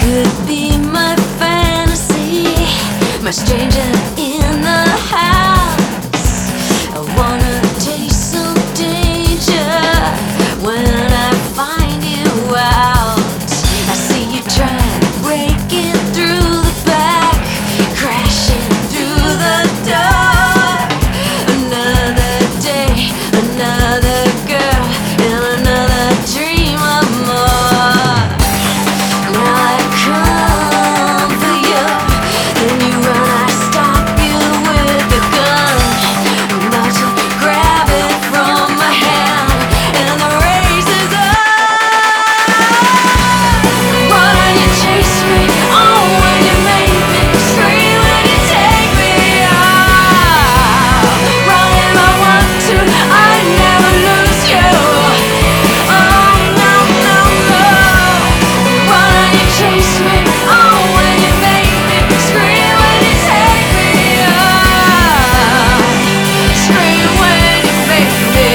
could be my fantasy, my stranger in the house. I wanna taste some danger when I find you out. I see you trying to break it through the back, crashing through the door. Another day, another girl, and another dream of more. Now I come for you, then you run, I stop you with a gun. I'm about to grab it from my hand, and the race is on. Why don't you chase me? Oh, when you make me scream, when you take me out. Run if I want to, I never lose you. Oh, no, no, no. Why don't you chase me? Oh, when you make me scream, when you take me out. Scream when you make me.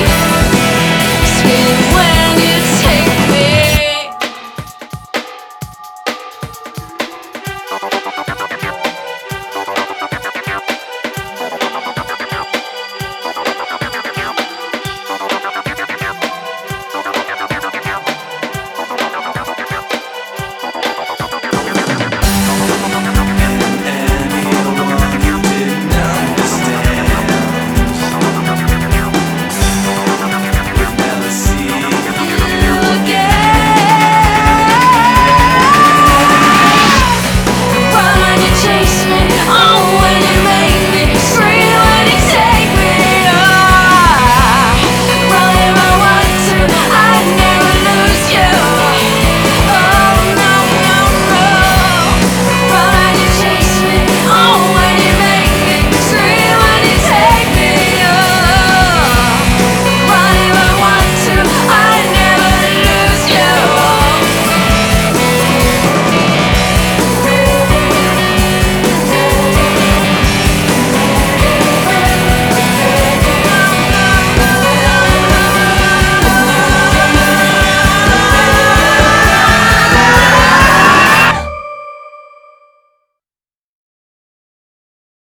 Scream when you take me.